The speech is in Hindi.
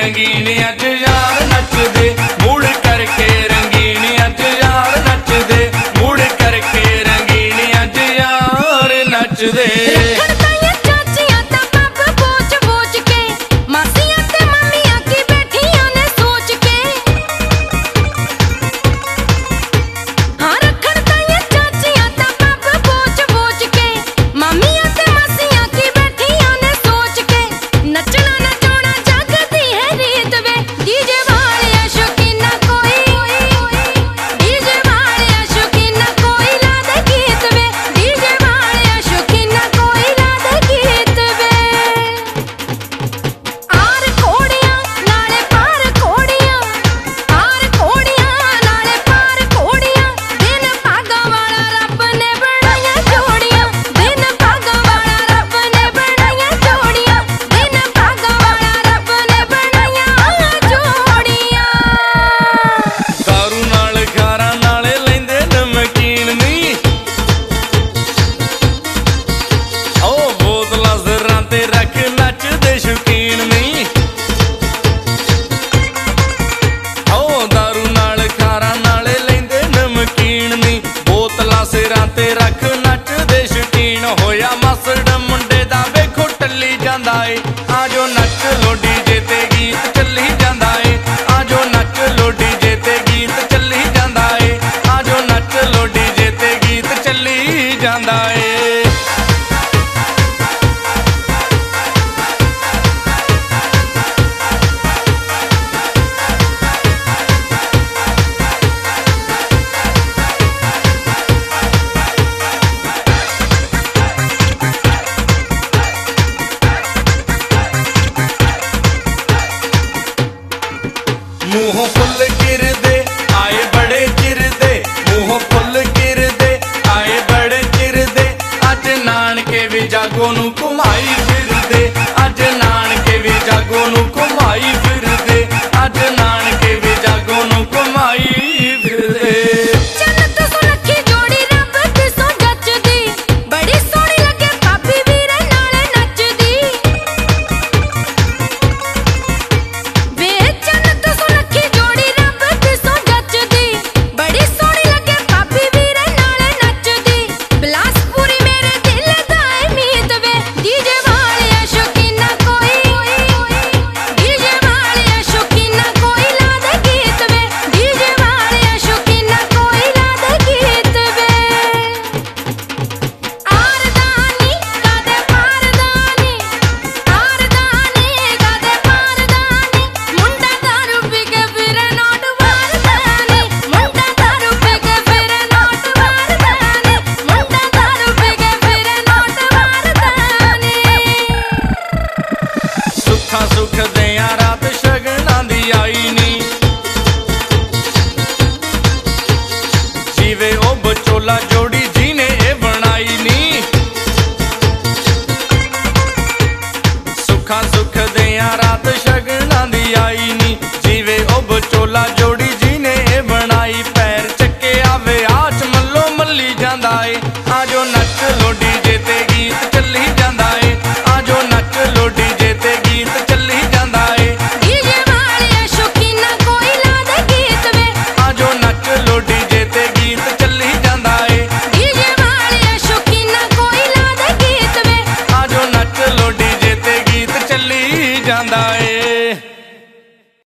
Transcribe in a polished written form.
रंगीन अज यार नचदे मुड़ करके रंगीन अज यार नचदे मुड़ करके रंगीन अज यार नचदे। रख नचदे शकीन होया मसड़ मुंडे दा वेखो टली जांदा ए आजो नच लो डीजे ते गीत चली जांदा ए आजो नच लो डीजे ते गीत चली जांदा ए आजो नच लो डीजे ते गीत चली जांदा ए। मुँह फुल गिरदे आए बड़े चिरदे मुँह फुल गिरदे आए बड़े चिरदे अज नानके भी जागो नू घुमाई